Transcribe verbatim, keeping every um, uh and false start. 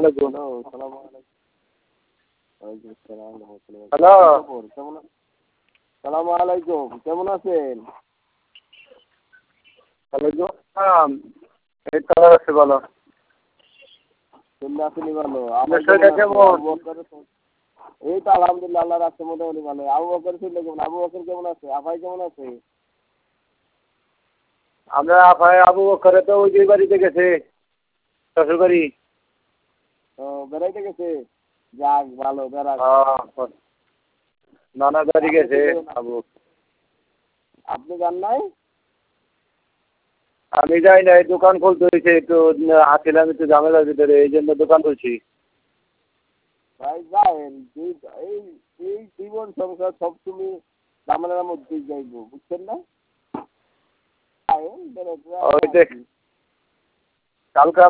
আলাইকুম। আসসালামু আলাইকুম। ওয়ালাইকুম আসসালাম ওয়া রাহমাতুল্লাহি। হ্যালো। কেমন আসসালামু আলাইকুম, কেমন আছেন? ওয়ালাইকুম আসসালাম। এই তো আছি ভালো। কেমনে আছেন ভালো? আপনার শরীরটা কেমন? এই তো আলহামদুলিল্লাহ আল্লাহর রাস্তায় মোটামুটি ভালো। আবু বকর ছিল কেমন? আবু বকর কেমন আছে? আপাই কেমন আছে? আমরা আপায় আবু বকরে তো ওই যে বাড়িতে গেছে শ্বশুর বাড়ি। ও বেড়াইতে গেছে? যাক ভালো বেড়াক। হ্যাঁ নানা বাড়ি গেছে আবু। আপনি যান নাই? আমি যাই নাই, দোকান খুলতে হয়েছে একটু, আসছিলাম একটু ঝামেলার ভিতরে, এই জন্য দোকান খুলছি। ভাই যায়েন, এই এই এই জীবন সংসার সব তুমি ঝামেলার মধ্যেই যাইব, বুঝছেন না? যায়েন, বেড়াইতে ওই দেখ কালকে